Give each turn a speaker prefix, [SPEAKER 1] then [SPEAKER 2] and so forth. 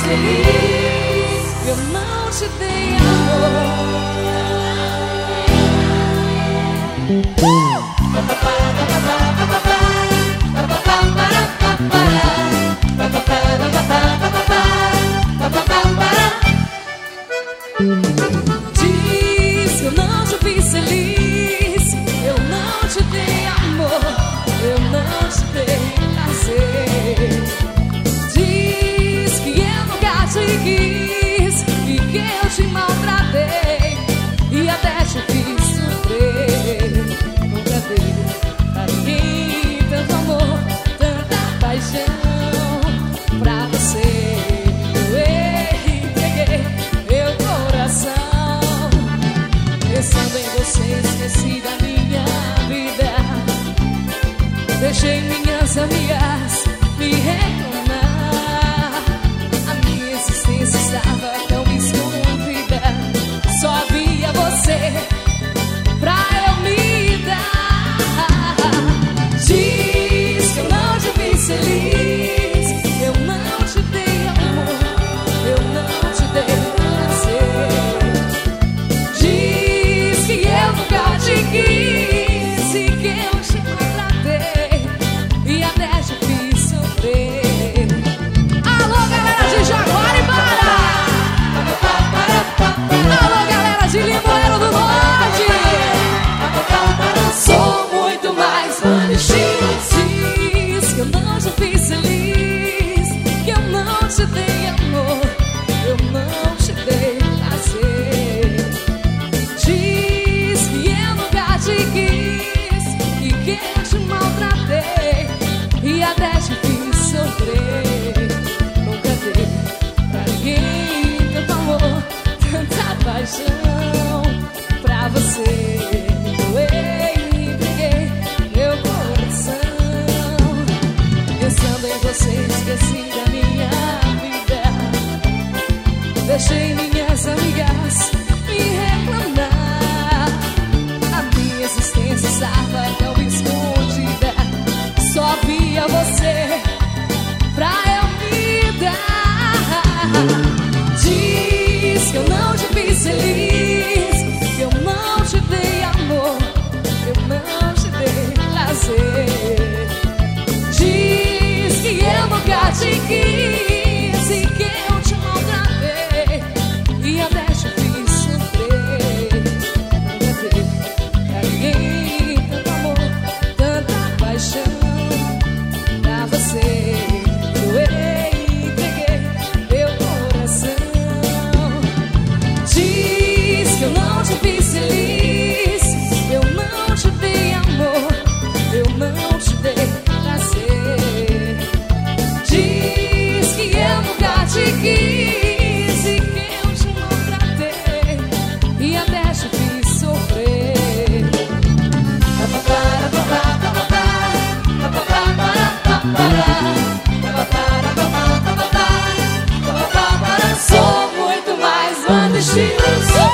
[SPEAKER 1] feliz. Eu não te dei amor. Diz que eu não te fiz feliz. Eu não te dei amor. Eu não te dei prazer. Diz que eu nunca te quis e que eu te maltratei e até te fiz sofrer. Nunca dei pra ninguém tanto amor, tanta paixão pra você. Eu entreguei meu coração. Pensando em você, esqueci da minha vida. Deixei minhas amigas me reclamar. A minha existência estava tão escondida. Só havia você pra eu me dar. Diz que eu não te fiz feliz. Eu não te dei amor. Eu não te dei prazer. Diz que eu nunca te quis e que eu te maltratei e até te fiz sofrer. Alô, galera de Jaguaribara! Alô, galera de Limoeiro do Norte! Sou muito mais bonitinho. Diz que eu não te fiz feliz, que eu não te dei amor, eu não te dei prazer. Diz que eu nunca te quis e que eu te maltratei e até te fiz sofrer. Nunca dei pra ninguém tanto amor, tanta paixão pra você. Eu entreguei meu coração. Pensando em você, esqueci da minha vida. Deixei minhas amigas me reclamar. A minha existência estava tão escondida. Só havia você pra eu me dar. Diz que eu não te fiz feliz, que eu não te dei amor, eu não te dei prazer. Diz que eu nunca te quis e que eu te maltratei e até te fiz sofrer. Nunca dei pra ninguém tanto amor, tanta paixão pra você. Eu entreguei meu coração. Diz que eu não te fiz feliz, eu não te dei amor, eu não te dei prazer. Diz que eu nunca te quis